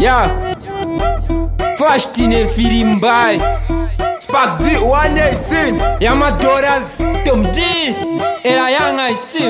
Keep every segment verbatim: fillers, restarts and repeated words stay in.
Yeah. First in a film by Spark D one eighteen. Yamadoras. Tom D. Era young I see.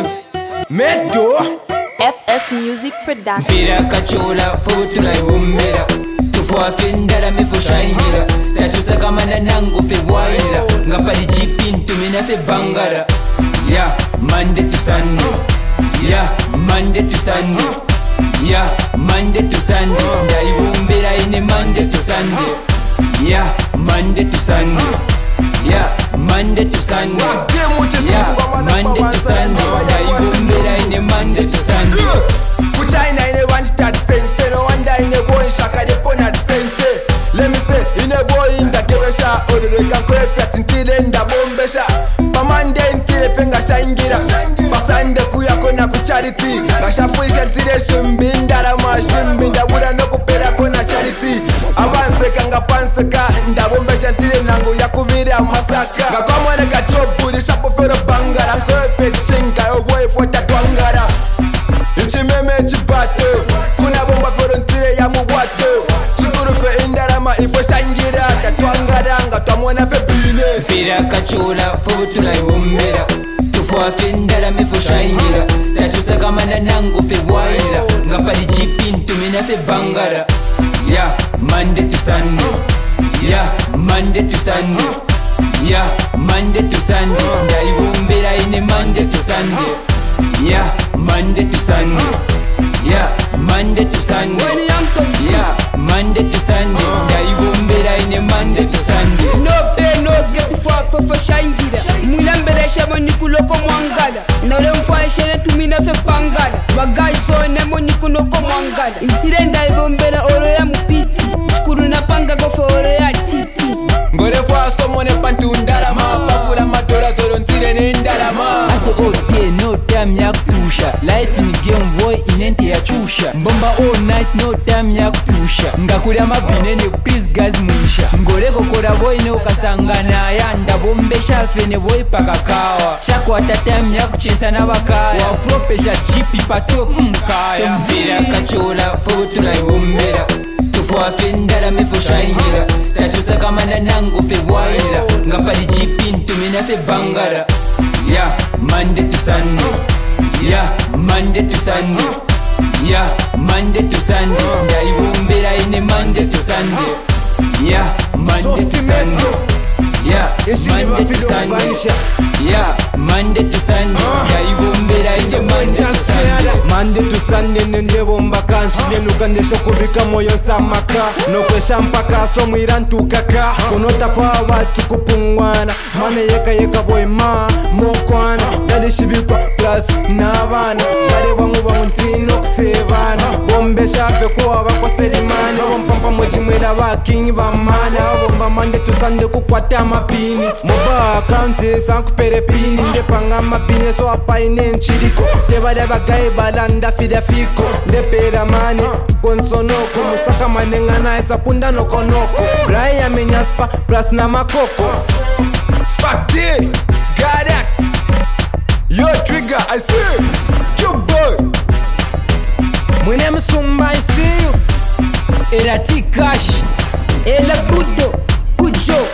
Medo. F S Music Production. Pira kachola foto la bombera. Tufo afendara me fo shaingira. Tatu sakamana nangu fe waira. Ngapali chipin to me na fe bangara. Yeah, Monday to Sunday. Yeah, Monday to Sunday. Yeah, Monday to Sunday. Ndai bombera ine Monday to Sunday. Yeah, Monday to Sunday. Yeah, Monday to Sunday. Yeah, Monday to Sunday. Ndai bombera ine Monday to Sunday. Kuchina ine one start sense. No wonder ine boy shaka de ponat sense. Let me say ine boy inda kebesha. Ode de kan kwe flat intile nda bombesha. Pamande intile penga shangira. Basande kuya kona kucharity. Gasha puisha intile shimbinda la ma shimbinda. Wuda no kupera kona charity. Avanse kanga panseka. Nda bombesha intile nangu ya kuviri amasaka. Gakwa mwene kachoburi shapo fero bangara. Kwe fet shinka yo boy fwata twangara. Ichimeme chibate. Kuna bomba fero intile ya muwato. Chikuru fe indarama ifo shangira. Tatwangara nga twamwena fe bine. Pira kachola foto la bombera. Tufo afendara me fo shaingira. Tatu sakamana nangu fe waira. Ngapali chipin to me na fe bangara. Yeah, Monday to Sunday. Yeah, Monday to Sunday. Yeah, Monday to Sunday. Ndai bombera ine Monday to Sunday. Yeah, Monday to Sunday. Yeah, Monday to Sunday. Yeah, Monday to Sunday. Ndai bombera ine Monday to Sunday. No pay no get for for for shangira. Mulambele shamo nikuloko mwangala. Na le mfa shene tumina fe pangala. Bagay so nemo nikuloko mwangala. Intire ndai bombera oro ya mupiti. Shukuru na panga go for oro ya titi. Ngore fwa somo ne pantu ndalama. Pafula madora zoro ntire ne ndalama. Aso ote no time ya kutusha. Life in game boy inente ya chusha. Mbomba all night no time ya kutusha. Ngakura mabine ne peace guys muisha. Ngore kokora boy ne ukasangana ya ndabombesha fene boy pakakawa. Shako ata time ya kuchensa na bakaya. Wafropesha chipi pato mkaya. Mpira kachola foto la bombera. Tufo afendara me fo shaingira. Tatu sakamana nangu fe waira. Ngapali chipin to me na fe bangara. Yeah, Monday to Sunday. Yeah, Monday to Sunday. Yeah, Monday to Sunday. Ndai bombera ine Monday to Sunday. Yeah, Monday to Sunday. Yeah, Monday to Sunday. Yeah, Monday to Sunday. Ndai bombera ine Monday to Sunday. Monday to Sunday nende bomba kanshi nenuka ndesho kubika moyo samaka nokwesha mpaka so mwirantu kaka kunota kwa watu kupungwana mane yeka yeka boy ma mokwana dali shibikwa plus nabana dali wangu wangu ntino kusebana bombe shafe kwa bako selimani bompampa mwechimwera bakinyi bamana bomba Monday to Sunday kukwata amapini moba account sankupere pini ndepanga amapini so apaine nchiriko tebale bagaye balanda fida fiko ndepera mane konsonoko musaka manengana esa punda noko noko Brian menyaspa plus na makoko Spark D Gadax Yo Trigger I see you boy Mwene msumba I see you Erati cash. Ela kudo kujo.